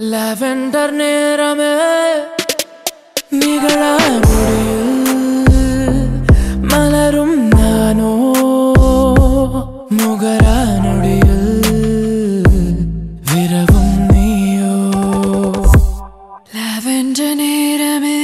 lavender நேரமே நிகழ முடியில் மலரும் நானோ முகரா நொடியில் விரவும் நீயோ லாவெண்டர் நேரமே